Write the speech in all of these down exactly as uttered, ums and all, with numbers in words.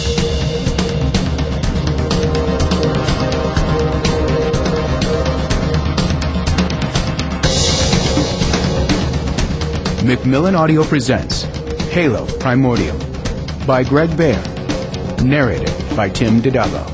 Macmillan Audio presents Halo Primordial by Greg Bear, narrated by Tim DiDallo.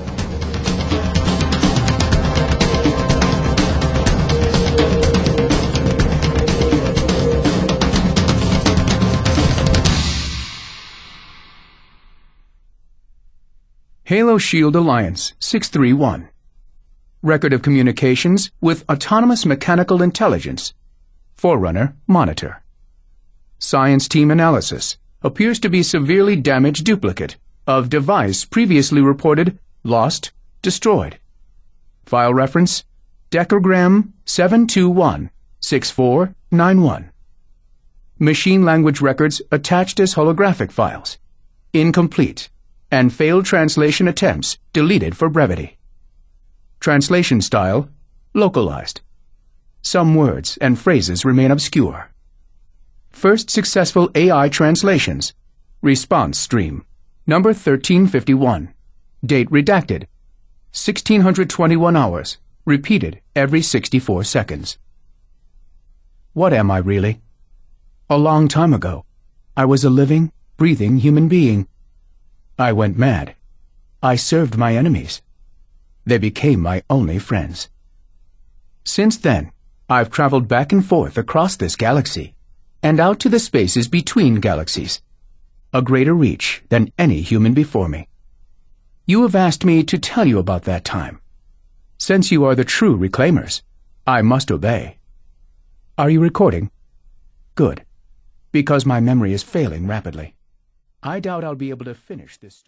Halo Shield Alliance six three one. Record of communications with Autonomous Mechanical Intelligence. Forerunner Monitor. Science team analysis appears to be severely damaged duplicate of device previously reported lost, destroyed. File reference Decagram seven two one six four nine one. Machine language records attached as holographic files. Incomplete, and failed translation attempts deleted for brevity. Translation style localized. Some words and phrases remain obscure. First successful A I translations. Response stream. Number thirteen fifty-one. Date redacted. sixteen twenty-one hours. Repeated every sixty-four seconds. What am I really? A long time ago, I was a living, breathing human being. I went mad. I served my enemies. They became my only friends. Since then, I've traveled back and forth across this galaxy and out to the spaces between galaxies, a greater reach than any human before me. You have asked me to tell you about that time. Since you are the true reclaimers, I must obey. Are you recording? Good, because my memory is failing rapidly. I doubt I'll be able to finish this story.